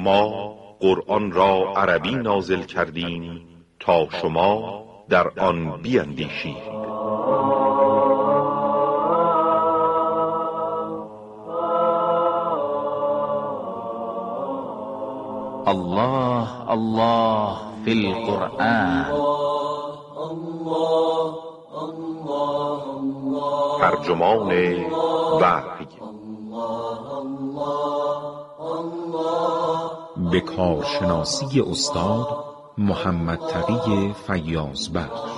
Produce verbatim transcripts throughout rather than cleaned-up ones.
ما قرآن را عربی نازل کردیم تا شما در آن بیندیشید. الله الله فی القرآن. ترجمان وحی. به کارشناسی استاد محمد تقی فیاض بخش.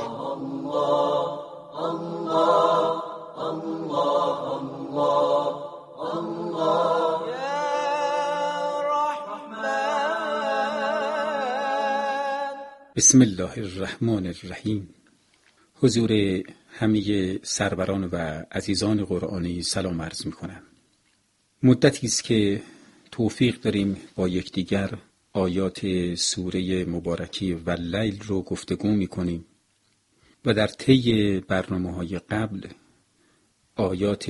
بسم الله الرحمن الرحیم. حضور همه سروران و عزیزان قرآنی سلام عرض می کنم. مدتی است که توفیق داریم با یکدیگر آیات سوره مبارکی واللیل رو گفتگو می کنیم و در طی برنامه‌های قبل آیات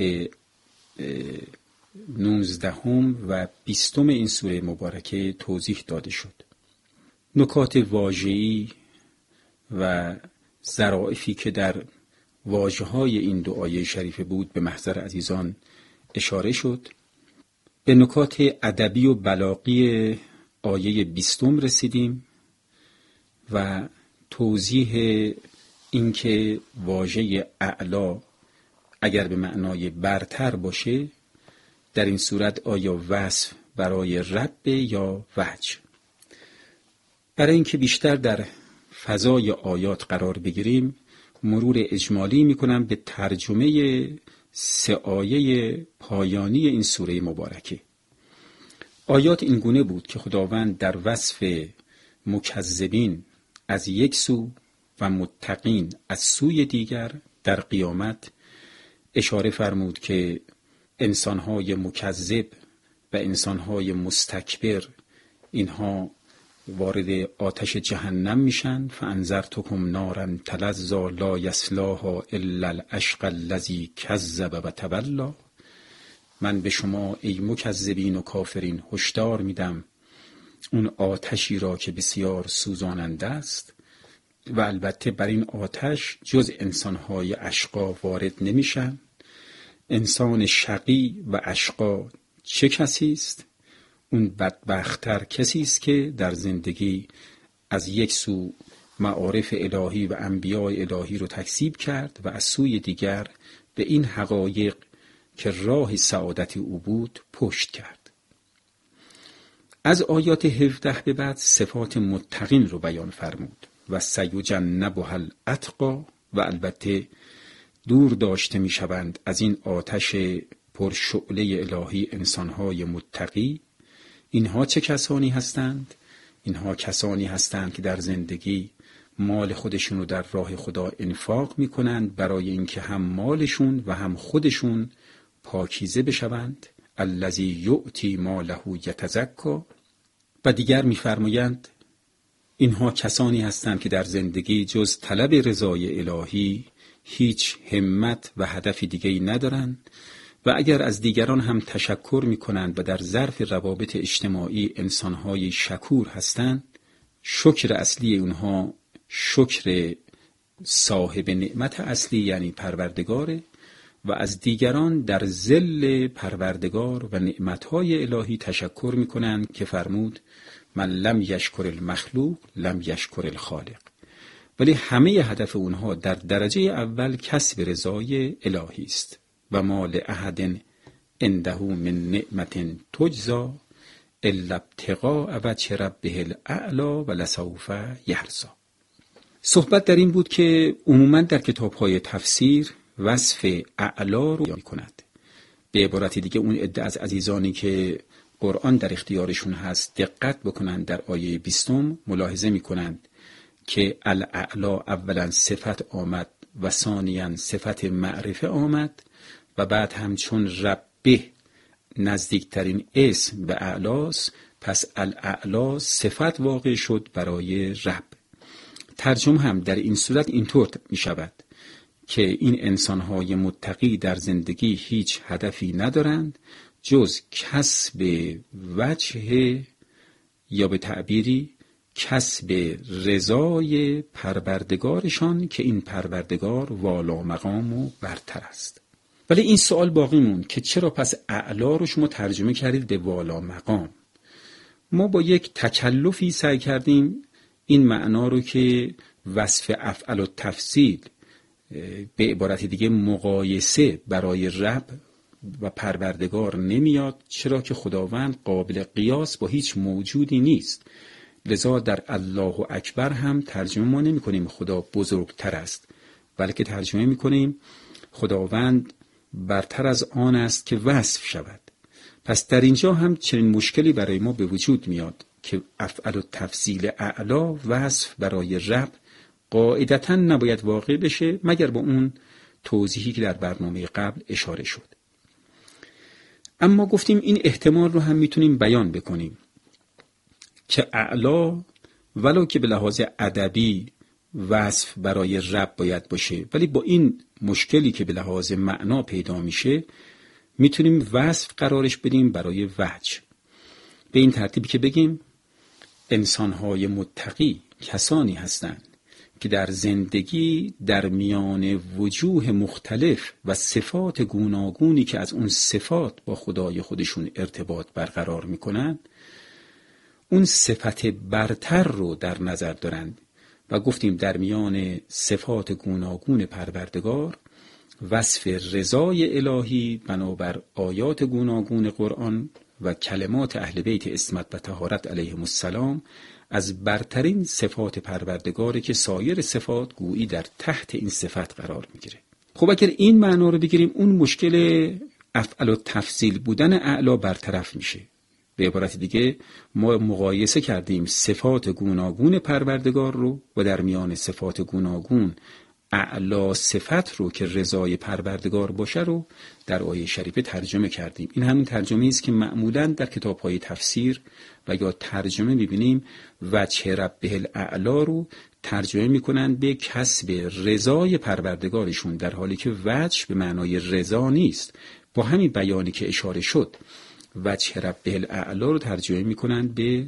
نوزدهم و بیستم این سوره مبارکه توضیح داده شد. نکات واژه‌ای و ظرافی که در واژه‌های این دو آیه شریفه بود به محضر عزیزان اشاره شد. به نکات ادبی و بلاغی آیه بیستم رسیدیم و توضیح اینکه واژه اعلا اگر به معنای برتر باشه در این صورت آیا وصف برای رب یا وجه. برای اینکه بیشتر در فضای آیات قرار بگیریم مرور اجمالی میکنم به ترجمه سه آیه پایانی این سوره مبارکه. آیات این گونه بود که خداوند در وصف مکذبین از یک سو و متقین از سوی دیگر در قیامت اشاره فرمود که انسانهای مکذب و انسانهای مستکبر اینها وارد آتش جهنم میشن. فانذرتکم نارا تلظی لا یصلاها الا الاشقی الذی کذب و تولی. من به شما ای مکذبین و کافرین هشدار میدم اون آتشی را که بسیار سوزاننده است و البته بر این آتش جز انسانهای اشقا وارد نمیشن. انسان شقی و اشقا چه کسی است؟ اون بدبخت‌تر کسی است که در زندگی از یک سو معارف الهی و انبیاء الهی رو تکذیب کرد و از سوی دیگر به این حقایق که راه سعادت او بود پشت کرد. از آیات هفده به بعد صفات متقین رو بیان فرمود و سیجنبها الاتقی و البته دور داشته می شوند از این آتش پرشعله الهی انسانهای متقی. اینها چه کسانی هستند؟ اینها کسانی هستند که در زندگی مال خودشون رو در راه خدا انفاق می کنند برای اینکه هم مالشون و هم خودشون پاکیزه بشوند. الذی یؤتی ماله یتزکی. و دیگر می فرمایند اینها کسانی هستند که در زندگی جز طلب رضای الهی هیچ همت و هدف دیگه‌ای ندارند و اگر از دیگران هم تشکر می کنند و در ظرف روابط اجتماعی انسانهای شکور هستند، شکر اصلی اونها شکر صاحب نعمت اصلی یعنی پروردگاره و از دیگران در ظل پروردگار و نعمتهای الهی تشکر می کنند که فرمود من لم یشکر المخلوق لم یشکر الخالق. ولی همه هدف اونها در درجه اول کسب رضای الهی است. و ما لأحد عنده من نعمت تجزا الا ابتغاء وجه ربه الاعلی ولسوف یرضی. صحبت در این بود که عموما در کتاب‌های تفسیر وصف اعلی رو می کند. به عبارت دیگه اون عده از عزیزانی که قرآن در اختیارشون هست دقت بکنند در آیه بیستم ملاحظه می کنند که الاعلی اولا صفت آمد و ثانیاً صفت معرفه آمد و بعد همچون ربه نزدیکترین اسم به اعلاست، پس الاعلا صفت واقع شد برای رب. ترجمه هم در این صورت اینطور می شود که این انسانهای متقی در زندگی هیچ هدفی ندارند جز کسب وجه یا به تعبیری کسب رضای پروردگارشان که این پروردگار والا مقام و برتر است. ولی این سوال باقی موند که چرا پس اعلا رو شما ترجمه کردید به والا مقام؟ ما با یک تکلفی سعی کردیم این معنا رو که وصف افعل و تفصیل به عبارت دیگه مقایسه برای رب و پروردگار نمیاد، چرا که خداوند قابل قیاس با هیچ موجودی نیست. لذا در الله اکبر هم ترجمه ما نمی کنیم خدا بزرگتر است، بلکه ترجمه می کنیم خداوند برتر از آن است که وصف شود. پس در اینجا هم چنین مشکلی برای ما به وجود میاد که افعل و تفصیل اعلا وصف برای رب قاعدتاً نباید واقع بشه مگر با اون توضیحی که در برنامه قبل اشاره شد. اما گفتیم این احتمال رو هم میتونیم بیان بکنیم که اعلا ولو که به لحاظ ادبی وصف برای رب باید باشه، ولی با این مشکلی که به لحاظ معنا پیدا میشه میتونیم وصف قرارش بدیم برای وجه. به این ترتیبی که بگیم انسانهای متقی کسانی هستند که در زندگی در میان وجوه مختلف و صفات گوناگونی که از اون صفات با خدای خودشون ارتباط برقرار میکنن اون صفت برتر رو در نظر دارند و گفتیم در میان صفات گوناگون پروردگار وصف رضای الهی بنابر آیات گوناگون قرآن و کلمات اهل بیت عصمت و طهارت علیهم السلام از برترین صفات پروردگاره که سایر صفات گویی در تحت این صفت قرار میگیره. خب اگر این معنا رو بگیریم اون مشکل افعل و تفصیل بودن اعلا برطرف میشه. به عبارت دیگه ما مقایسه کردیم صفات گوناگون پروردگار رو و در میان صفات گوناگون اعلا صفت رو که رضای پروردگار باشه رو در آیه شریفه ترجمه کردیم. این همین ترجمه است که معمولاً در کتاب‌های تفسیر و یا ترجمه می‌بینیم وجه ربه الاعلا رو ترجمه می‌کنن به کسب رضای پروردگارشون، در حالی که وجه به معنای رضا نیست. با همین بیانی که اشاره شد وجه ربه الاعلا رو ترجمه می‌کنن به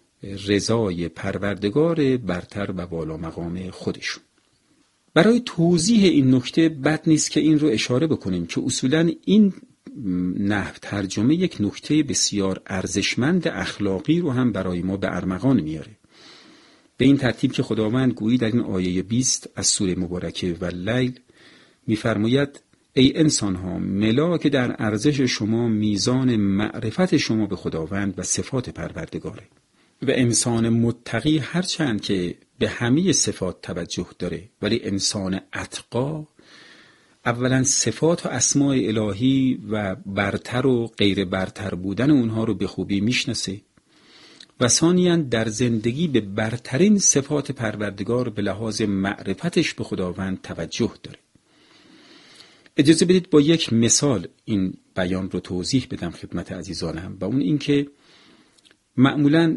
رضای پروردگار برتر و بالا مقام خودشون. برای توضیح این نکته بد نیست که این رو اشاره بکنیم که اصولاً این نحو ترجمه یک نکته بسیار ارزشمند اخلاقی رو هم برای ما به ارمغان میاره. به این ترتیب که خداوند گویی در این آیه بیست از سوره مبارکه واللیل می‌فرماید ای انسان‌ها ملاک در ارزش شما میزان معرفت شما به خداوند و صفات پروردگاره و انسان متقی هرچند که به همه صفات توجه داره ولی انسان اتقا اولا صفات و اسماء الهی و برتر و غیر برتر بودن اونها رو به خوبی میشناسه و ثانیاً در زندگی به برترین صفات پروردگار به لحاظ معرفتش به خداوند توجه داره. اجازه بدید با یک مثال این بیان رو توضیح بدم خدمت عزیزانم و اون این که معمولاً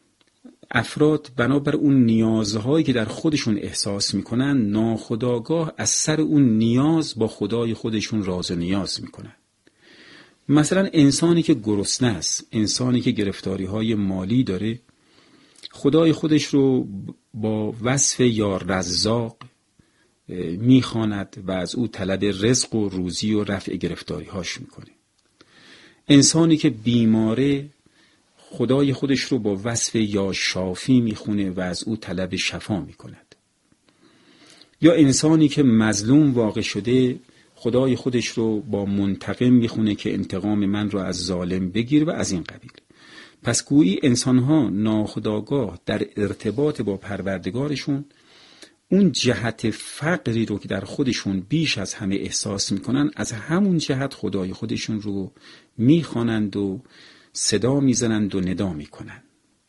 افراد بنابر اون نیازهایی که در خودشون احساس میکنن ناخودآگاه از سر اون نیاز با خدای خودشون راز و نیاز میکنن. مثلا انسانی که گرسنه است، انسانی که گرفتاری‌های مالی داره، خدای خودش رو با وصف یا رزاق میخواند و از او طلب رزق و روزی و رفع گرفتاری‌هاش میکنه. انسانی که بیماره خدای خودش رو با وصف یا شافی میخونه و از او طلب شفا میکند. یا انسانی که مظلوم واقع شده خدای خودش رو با منتقم میخونه که انتقام من رو از ظالم بگیر و از این قبیل. پس گویی انسانها ناخودآگاه در ارتباط با پروردگارشون اون جهت فقری رو که در خودشون بیش از همه احساس میکنن از همون جهت خدای خودشون رو میخوانند و صدا میزنند و ندا میکنند.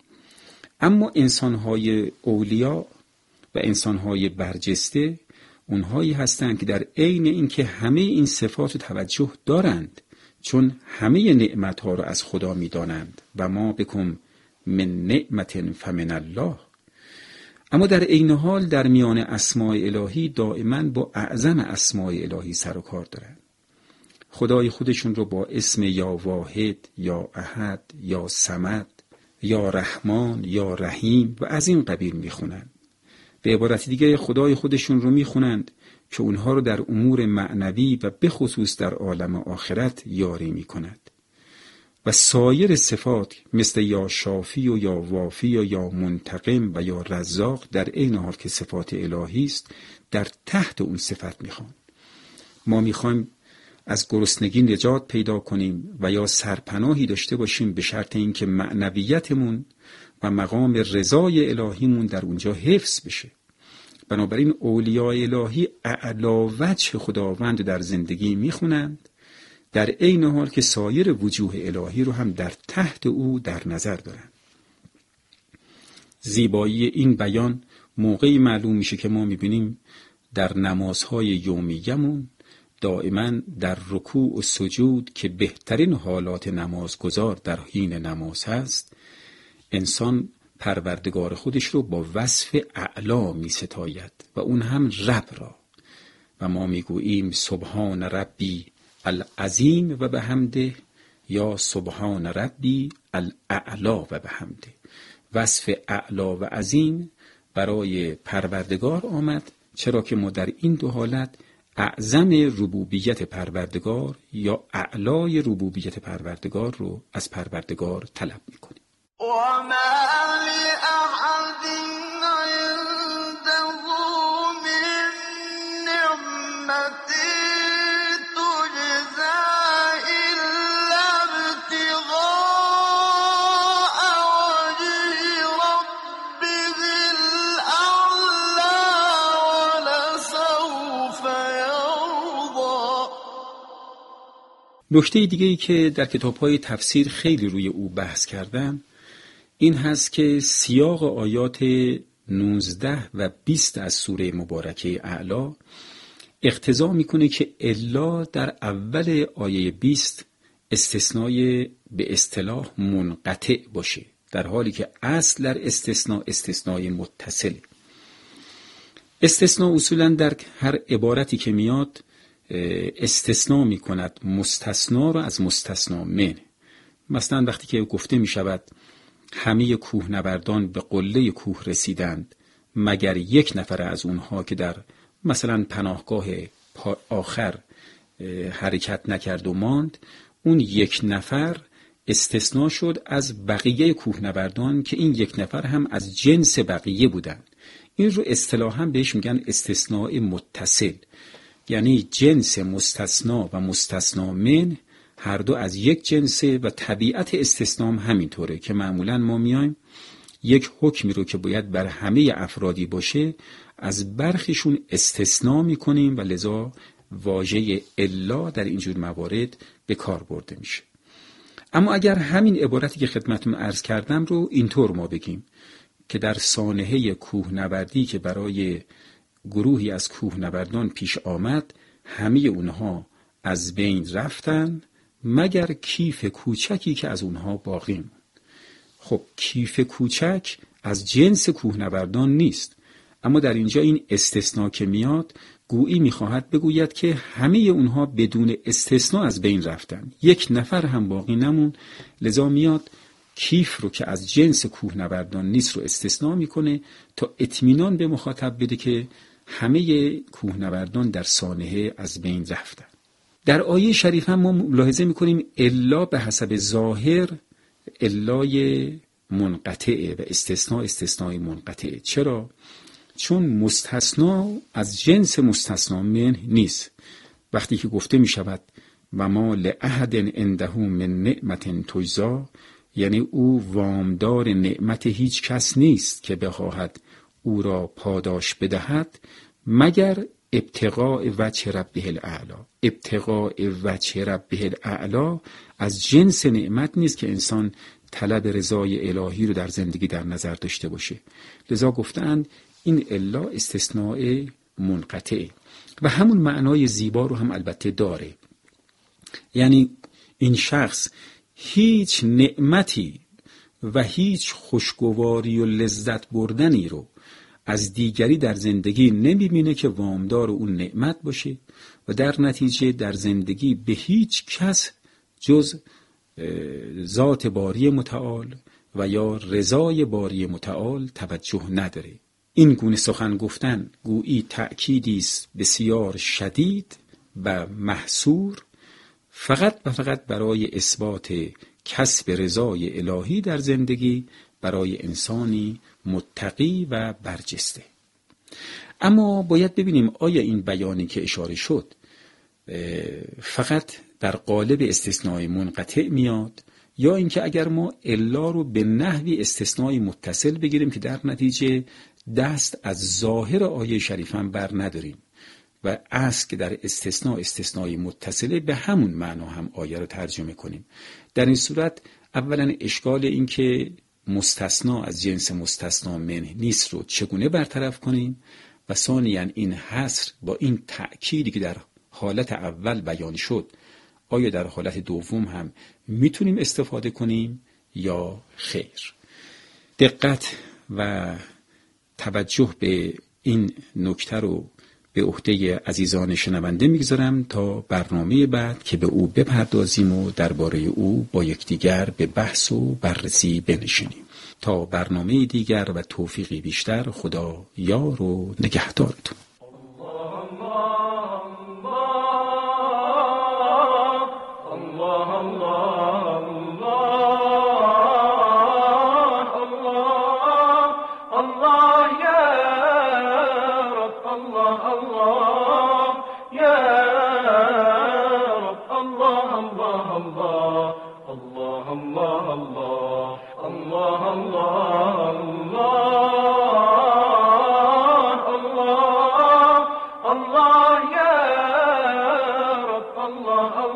اما انسانهای اولیا و انسانهای برجسته اونهایی هستند که در عین اینکه همه این صفات توجه دارند چون همه نعمتها رو از خدا میدانند و ما بکم من نعمت فمن الله، اما در عین حال در میان اسماء الهی دائما با اعظم اسماء الهی سر و کار دارند. خدای خودشون رو با اسم یا واحد یا احد یا صمد یا رحمان یا رحیم و از این قبیل میخونند. به عبارت دیگه خدای خودشون رو میخونند که اونها رو در امور معنوی و به خصوص در عالم آخرت یاری میکند. و سایر صفات مثل یا شافی و یا وافی و یا منتقم و یا رزاق در عین حال که صفات الهی است در تحت اون صفت میخوان. ما میخوایم از گرسنگی نجات پیدا کنیم و یا سرپناهی داشته باشیم به شرط اینکه معنویتمون و مقام رضای الهیمون در اونجا حفظ بشه. بنابراین اولیاء الهی اعلی وجه خداوند در زندگی میخونند در عین حال که سایر وجوه الهی رو هم در تحت او در نظر دارند. زیبایی این بیان موقعی معلوم میشه که ما میبینیم در نمازهای یومیه‌مون دائما در رکوع و سجود که بهترین حالات نمازگزار در حین نماز هست، انسان پروردگار خودش رو با وصف اعلا می ستاید و اون هم رب را. و ما میگوییم سبحان ربی العظیم و بحمده یا سبحان ربی الاعلا و بحمده. وصف اعلا و عظیم برای پروردگار آمد چرا که ما در این دو حالت اعظم ربوبیت پروردگار یا اعلای ربوبیت پروردگار رو از پروردگار طلب میکنیم. نکته دیگه ای که در کتاب‌های تفسیر خیلی روی او بحث کردم این هست که سیاق آیات نوزده و بیست از سوره مبارکه اعلا اقتضا میکنه که الا در اول آیه بیست استثنای به اصطلاح منقطع باشه، در حالی که اصل در استثناء استثنای متصله. استثناء اصولا در هر عبارتی که میاد استثناء می کند مستثنا را از مستثنا من. مثلا وقتی که گفته می شود همه کوهنوردان به قله کوه رسیدند مگر یک نفر از اونها که در مثلا پناهگاه آخر حرکت نکرد و ماند، اون یک نفر استثناء شد از بقیه کوهنوردان که این یک نفر هم از جنس بقیه بودند. این رو اصطلاحاً بهش میگن استثناء متصل، یعنی جنس مستثنا و مستثنا من هر دو از یک جنسه و طبیعت استثنام همینطوره که معمولاً ما میایم یک حکمی رو که باید بر همه افرادی باشه از برخیشون استثناء میکنیم و لذا واژه الا در اینجور موارد به کار برده میشه. اما اگر همین عبارتی که خدمتتون عرض کردم رو اینطور ما بگیم که در سانحه کوهنوردی که برای گروهی از کوهنوردان پیش آمد همه اونها از بین رفتن مگر کیف کوچکی که از اونها باقی موند. خب کیف کوچک از جنس کوهنوردان نیست، اما در اینجا این استثناء که میاد گویی میخواهد بگوید که همه اونها بدون استثناء از بین رفتن، یک نفر هم باقی نمون. لذا میاد کیف رو که از جنس کوهنوردان نیست رو استثناء میکنه تا اطمینان به مخاطب بده که همه کوهنوردان در سانحه از بین رفتن. در آیه شریف هم ما ملاحظه میکنیم الا به حسب ظاهر الای منقطعه و استثناء استثناء منقطعه. چرا؟ چون مستثنا از جنس مستثنا من نیست. وقتی که گفته می شود و ما لأحد عنده من نعمت تجزا، یعنی او وامدار نعمت هیچ کس نیست که بخواهد او را پاداش بدهد مگر ابتغاء وجه ربه الاعلی. ابتغاء وجه ربه الاعلی از جنس نعمت نیست که انسان طلب رضای الهی رو در زندگی در نظر داشته باشه. لذا گفتند این الا استثناء منقطعه و همون معنای زیبا رو هم البته داره. یعنی این شخص هیچ نعمتی و هیچ خوشگواری و لذت بردنی رو از دیگری در زندگی نمیبینه که وامدار اون نعمت باشه و در نتیجه در زندگی به هیچ کس جز ذات باری متعال و یا رضای باری متعال توجه نداره. این گونه سخن گفتن گویی تأکیدی است بسیار شدید و محصور فقط و فقط برای اثبات کسب رضای الهی در زندگی برای انسانی متقی و برجسته. اما باید ببینیم آیا این بیانی که اشاره شد فقط در قالب استثناء منقطع میاد یا اینکه اگر ما الا رو به نحوی استثناء متصل بگیریم که در نتیجه دست از ظاهر آیه شریف هم بر نداریم و اصل که در استثناء استثناء متصله به همون معنا هم آیه رو ترجمه کنیم. در این صورت اولا اشکال این که مستثنا از جنس مستثنا منه نیست رو چگونه برطرف کنیم و ثانیاً این حصر با این تأکیدی که در حالت اول بیان شد آیا در حالت دوم هم میتونیم استفاده کنیم یا خیر. دقت و توجه به این نکته رو به عهده عزیزان شنونده میگذارم تا برنامه بعد که به او بپردازیم و درباره او با یکدیگر به بحث و بررسی بنشینیم. تا برنامه دیگر و توفیقی بیشتر، خدا یار و نگهدارتون. Allah